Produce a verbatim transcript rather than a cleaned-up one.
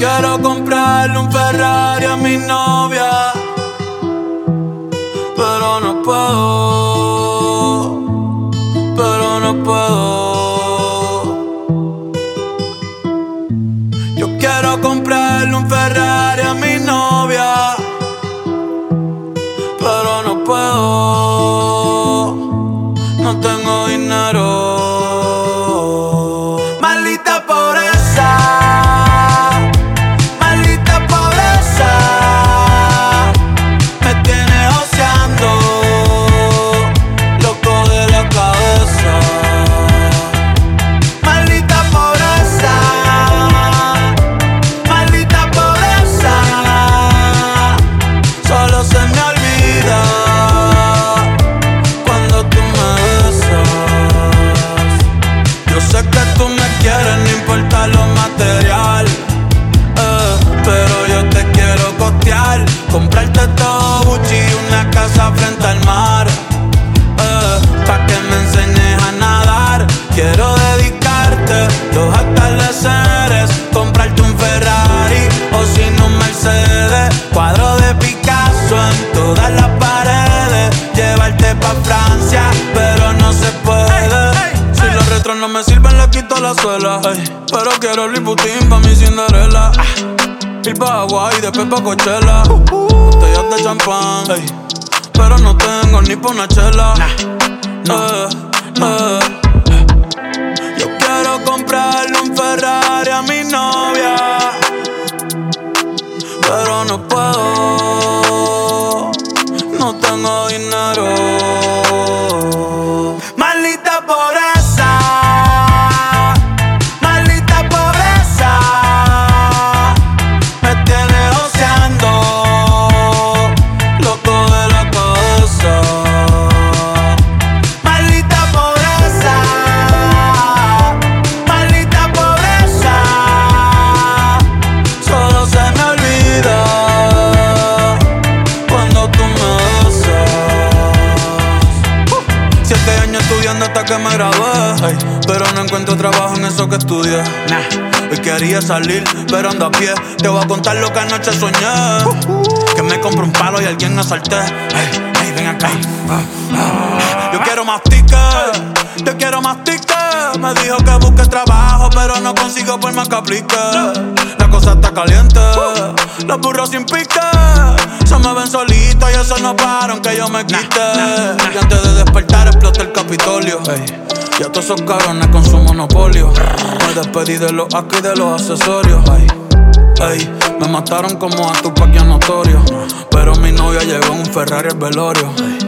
quiero comprarle un Ferrari a mi novia, pero no puedo, pero no puedo. Yo quiero comprarle un Ferrari a mi novia, pero no puedo, no tengo dinero. Maldita pobreza, maldita pobreza, me tiene oceando, loco de la cabeza. Maldita pobreza, maldita pobreza, solo se me olvida cuando tú me besas. Yo sé que tú me quieres, no importa lo material, eh, pero yo te quiero costear, comprarte todo Gucci y una casa frente al mar, eh, pa' que me enseñes a nadar. Quiero dedicarte los atardeceres, comprarte un Ferrari o si no un Mercedes, cuadro de Picasso en todas las paredes, llevarte pa' Francia, pero no se puede. Si los retros no me sirven, le quito la suela. Ey, pero quiero Louis Vuitton pa' mi Cinderella. Ah, ir pa' Hawaii, después pa' Coachella. Botellas de champán, ey, pero no tengo ni pa' una chela. No, eh, eh. Yo quiero comprarle un Ferrari a mi novia, pero no puedo, no tengo dinero. Maldita pobreza, maldita pobreza, me tiene oceando, loco de la cabeza. Maldita pobreza, maldita pobreza, solo se me olvida cuando tú me besas. uh, Siete años estudiando hasta que me gradué, ey, pero no encuentro trabajo en eso que estudié. Nah. Hoy quería salir, pero ando a pie. Te voy a contar lo que anoche soñé, uh, que me compré un palo y alguien asalté. Ey, ey, ven acá. uh, uh. Yo quiero más tickets, yo quiero más tickets. Me dijo que busque trabajo, pero no consigo por más que aplique. La cosa está caliente, los burros sin pique se me ven solitos y eso no paran que yo me quite. Y antes de despertar exploté el Capitolio. Ey, ya todos esos cabrones con su monopolio. Me despedí de los actos y de los accesorios. Ey, ey, me mataron como a Tupac y a Notorio, pero mi novia llegó en un Ferrari al velorio.